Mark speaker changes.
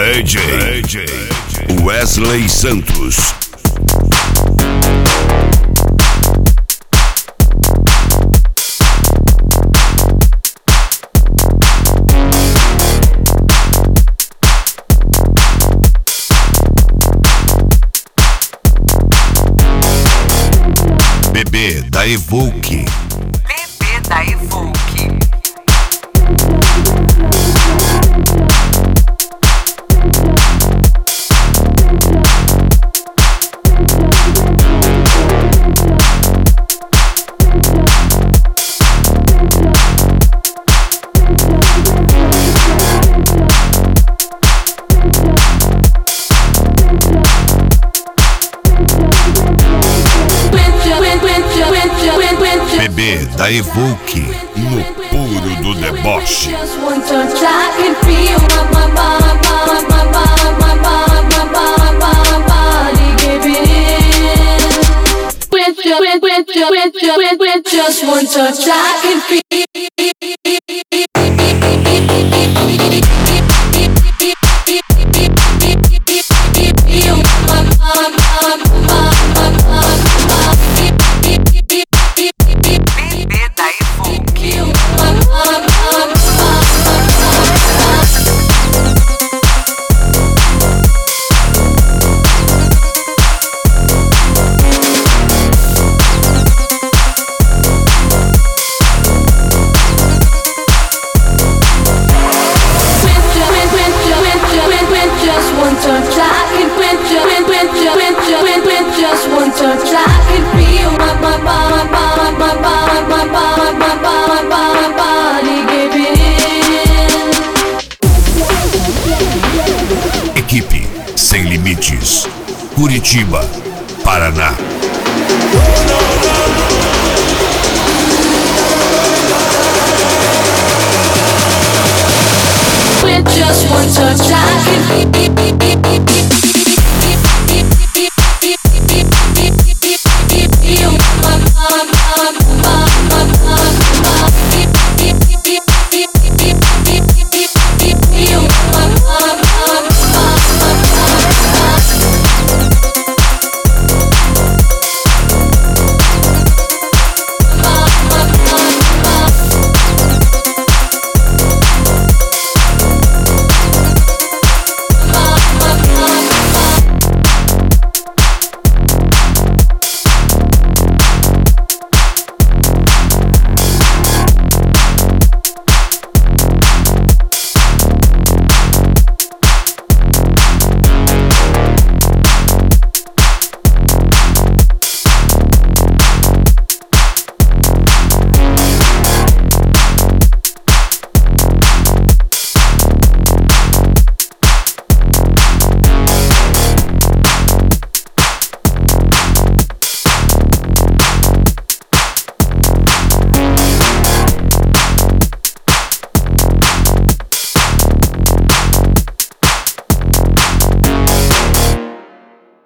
Speaker 1: DJ Wesley Santos. Bebê da Evoque.
Speaker 2: Bebê da Evoque.
Speaker 1: Bebê da Evoque, no puro do deboche.
Speaker 3: Just one touch, I can feel.
Speaker 2: Bebê da Evoque.
Speaker 3: Just one touch, I can just one touch, I can feel my body giving in.
Speaker 1: Equipe Sem Limites, Curitiba, Paraná.
Speaker 3: With just one touch, I can